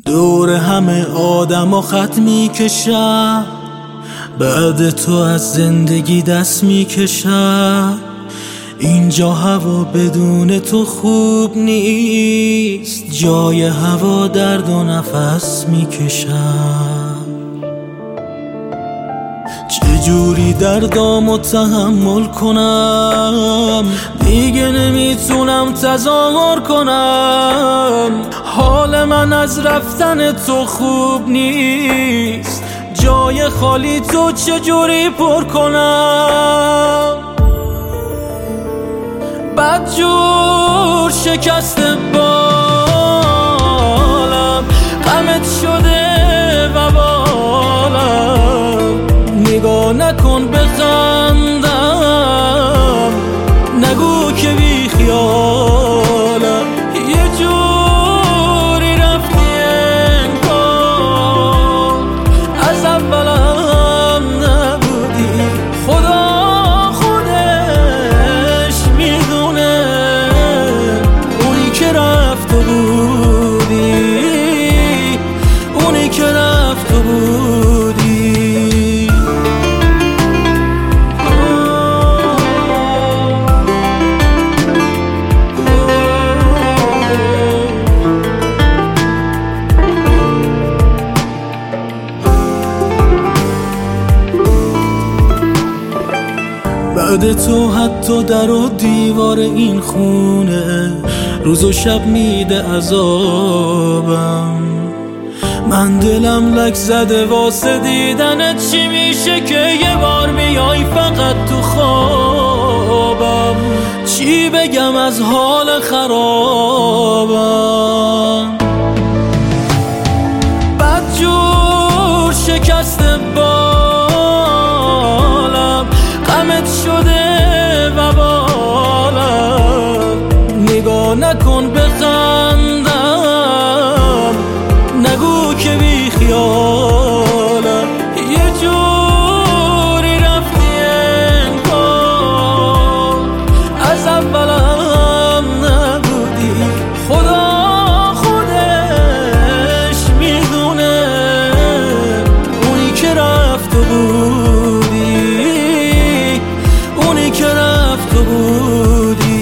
دور همه آدم ها خط میکشم، بعد تو از زندگی دست میکشم. اینجا هوا بدون تو خوب نیست، جای هوا درد و نفس میکشم. چجوری دردامو تحمل کنم، دیگه نمیتونم تظاهر کنم. حال من از رفتن تو خوب نیست، جای خالی تو چجوری پر کنم. بدجور شکسته بالم، غمت شده و بالم. نگاه نکن بخندم، نگو که بی خیالم. یه جوری رفتی انگار از اولم نبودی. خدا خودش میدونه، اونی که رفت و بودی، اونی که رفت و بودی. بعد تو حتی در و دیوار این خونه روز و شب میده عذابم. من دلم لک زده واسه دیدنت، چی میشه که یه بار بیای فقط تو خوابم. چی بگم از حال خرابم، بدجور شکسته بالم، غمت شده و بالم. نگاه نکن بخندم، نگو که بی خیالم. یه جوری رفتی انگار از اولم نبودی. خدا خودش میدونه، اونی که رفت و بودی، اونی که رفت و بودی.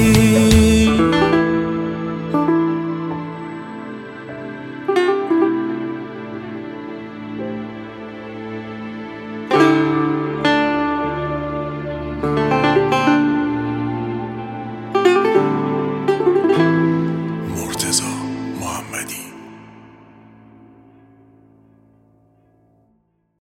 مرتضی محمدی.